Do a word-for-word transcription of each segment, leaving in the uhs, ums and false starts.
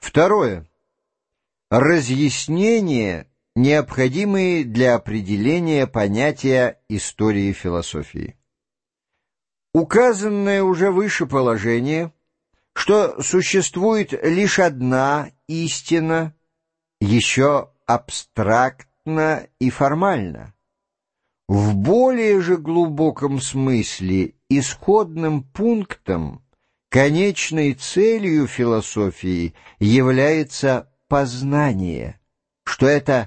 Второе. Разъяснения, необходимые для определения понятия истории философии. Указанное уже выше положение, что существует лишь одна истина, еще абстрактно и формально. В более же глубоком смысле исходным пунктом, конечной целью философии является познание, что это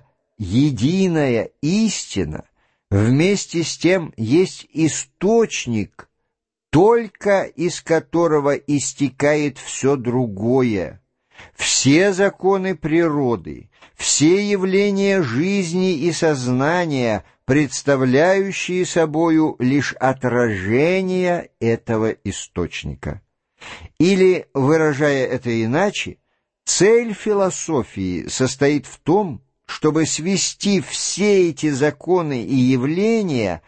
единая истина, вместе с тем есть источник, только из которого истекает все другое. Все законы природы, все явления жизни и сознания, представляющие собою лишь отражение этого источника. Или, выражая это иначе, цель философии состоит в том, чтобы свести все эти законы и явления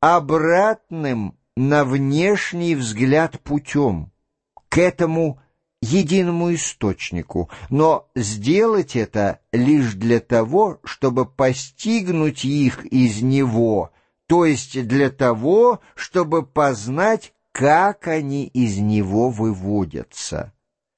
обратным на внешний взгляд путем, к этому единому источнику, но сделать это лишь для того, чтобы постигнуть их из него, то есть для того, чтобы познать, как они из него выводятся.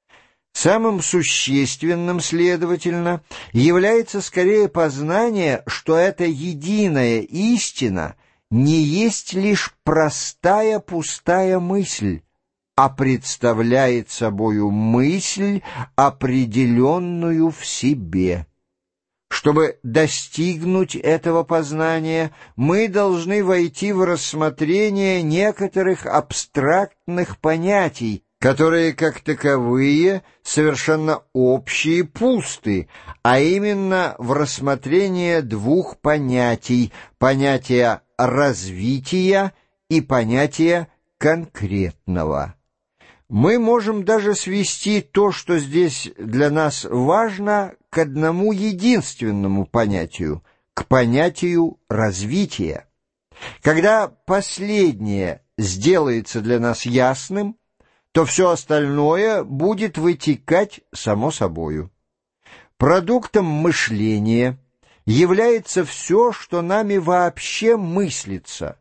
Самым существенным, следовательно, является скорее познание, что эта единая истина не есть лишь простая пустая мысль, а представляет собою мысль, определенную в себе. Чтобы достигнуть этого познания, мы должны войти в рассмотрение некоторых абстрактных понятий, которые, как таковые, совершенно общие и пусты, а именно в рассмотрение двух понятий — понятия развития и понятия конкретного. Мы можем даже свести то, что здесь для нас важно, к одному единственному понятию, к понятию развития. Когда последнее сделается для нас ясным, то все остальное будет вытекать само собою. Продуктом мышления является все, что нами вообще мыслится.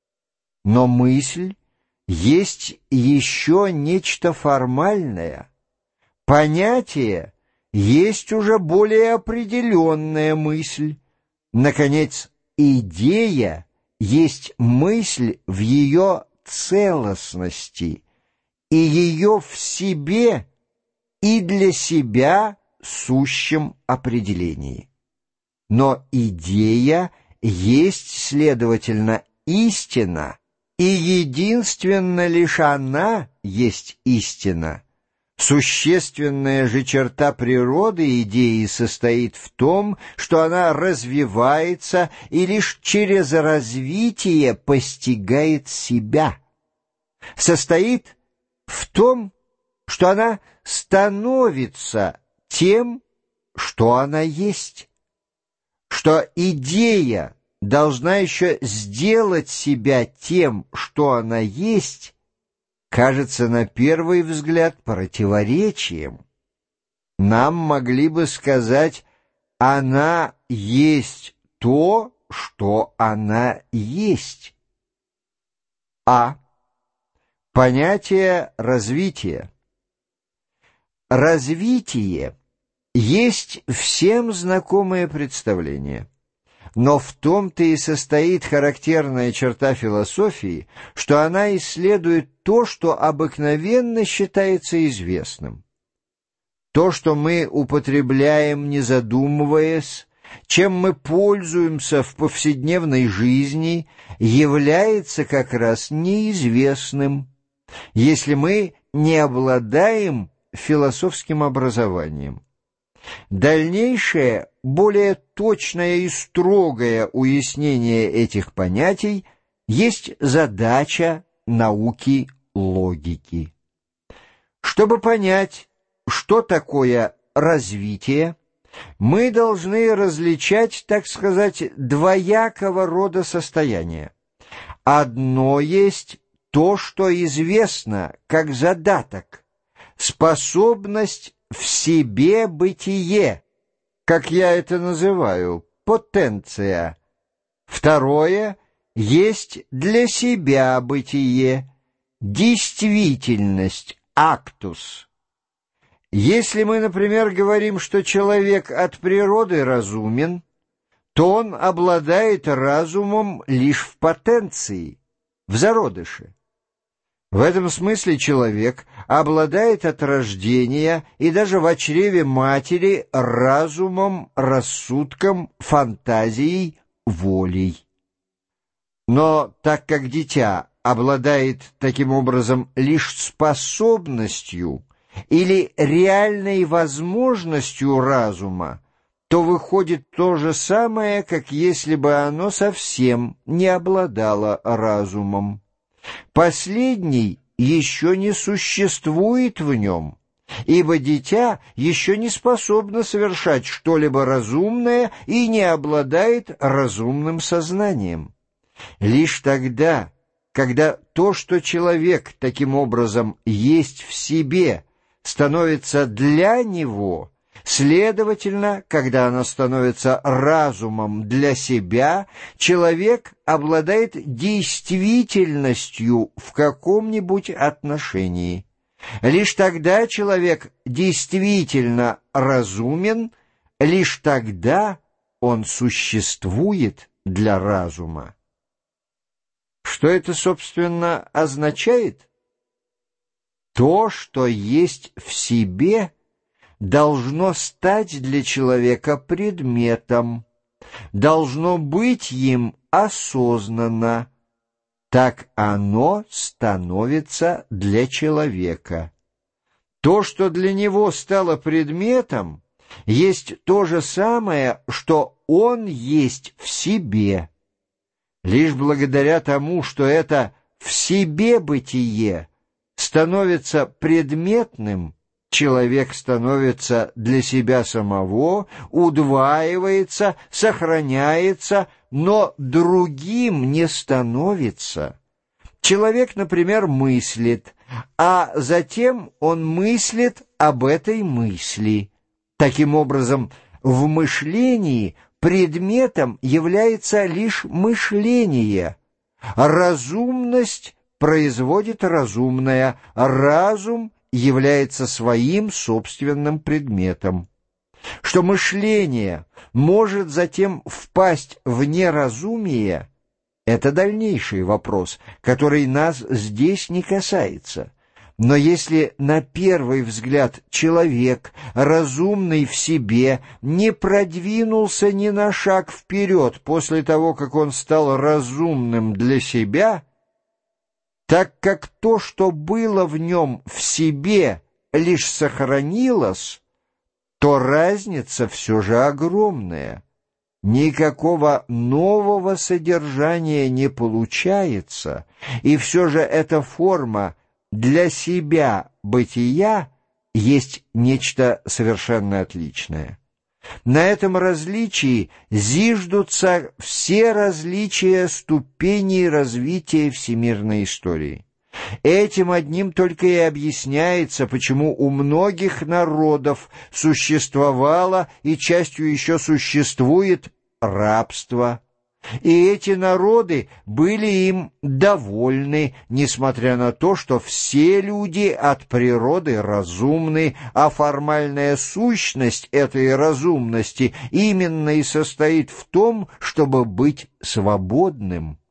Но мысль есть еще нечто формальное. Понятие есть уже более определенная мысль. Наконец, идея есть мысль в ее целостности, и ее в себе и для себя сущем определении. Но идея есть, следовательно, истина, и единственно лишь она есть истина. Существенная же черта природы идеи состоит в том, что она развивается и лишь через развитие постигает себя. Состоит в том, что она становится тем, что она есть, что идея должна еще сделать себя тем, что она есть, кажется на первый взгляд противоречием. Нам могли бы сказать: она есть то, что она есть. А. Понятие развития. Развитие есть всем знакомое представление. Но в том-то и состоит характерная черта философии, что она исследует то, что обыкновенно считается известным. То, что мы употребляем, не задумываясь, чем мы пользуемся в повседневной жизни, является как раз неизвестным, если мы не обладаем философским образованием. Дальнейшее, более точное и строгое уяснение этих понятий есть задача науки логики. Чтобы понять, что такое развитие, мы должны различать, так сказать, двоякого рода состояния. Одно есть то, что известно как задаток, способность в себе бытие, как я это называю, потенция. Второе есть для себя бытие, действительность, актус. Если мы, например, говорим, что человек от природы разумен, то он обладает разумом лишь в потенции, в зародыше. В этом смысле человек обладает от рождения и даже в чреве матери разумом, рассудком, фантазией, волей. Но так как дитя обладает таким образом лишь способностью или реальной возможностью разума, то выходит то же самое, как если бы оно совсем не обладало разумом. Последний еще не существует в нем, ибо дитя еще не способно совершать что-либо разумное и не обладает разумным сознанием. Лишь тогда, когда то, что человек таким образом есть в себе, становится для него, следовательно, когда оно становится разумом для себя, человек обладает действительностью в каком-нибудь отношении. Лишь тогда человек действительно разумен, лишь тогда он существует для разума. Что это, собственно, означает? То, что есть в себе, должно стать для человека предметом, должно быть им осознанно. Так оно становится для человека. То, что для него стало предметом, есть то же самое, что он есть в себе. Лишь благодаря тому, что это в себе бытие становится предметным, человек становится для себя самого, удваивается, сохраняется, но другим не становится. Человек, например, мыслит, а затем он мыслит об этой мысли. Таким образом, в мышлении предметом является лишь мышление. Разумность производит разумное, разум является своим собственным предметом. Что мышление может затем впасть в неразумие, это дальнейший вопрос, который нас здесь не касается. Но если на первый взгляд человек, разумный в себе, не продвинулся ни на шаг вперед после того, как он стал разумным для себя, так как то, что было в нем в себе, лишь сохранилось, то разница все же огромная. Никакого нового содержания не получается, и все же эта форма для себя бытия есть нечто совершенно отличное. На этом различии зиждутся все различия ступеней развития всемирной истории. Этим одним только и объясняется, почему у многих народов существовало и частью еще существует рабство. И эти народы были им довольны, несмотря на то, что все люди от природы разумны, а формальная сущность этой разумности именно и состоит в том, чтобы быть свободным.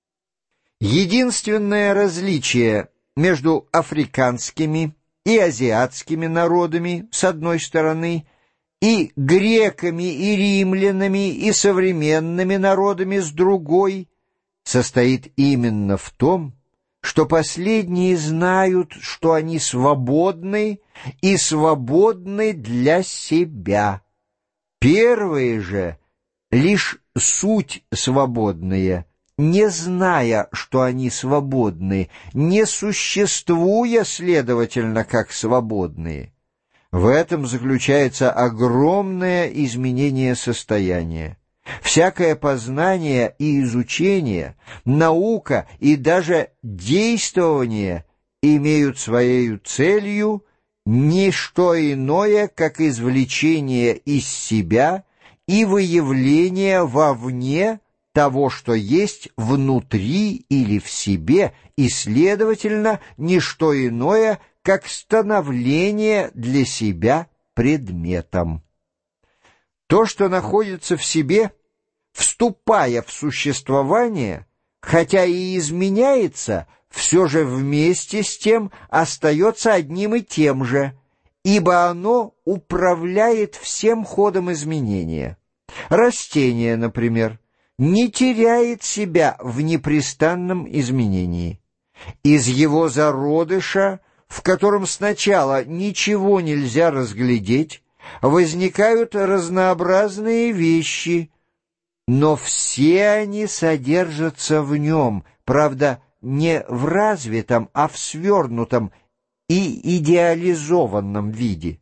Единственное различие между африканскими и азиатскими народами, с одной стороны, и греками, и римлянами, и современными народами с другой, состоит именно в том, что последние знают, что они свободны, и свободны для себя. Первые же лишь суть свободные, не зная, что они свободны, не существуя, следовательно, как свободные. В этом заключается огромное изменение состояния. Всякое познание и изучение, наука и даже действование имеют своей целью ни что иное, как извлечение из себя и выявление вовне того, что есть внутри или в себе, и, следовательно, ни что иное, как становление для себя предметом. То, что находится в себе, вступая в существование, хотя и изменяется, все же вместе с тем остается одним и тем же, ибо оно управляет всем ходом изменения. Растение, например, не теряет себя в непрестанном изменении. Из его зародыша, в котором сначала ничего нельзя разглядеть, возникают разнообразные вещи, но все они содержатся в нем, правда, не в развитом, а в свернутом и идеализованном виде.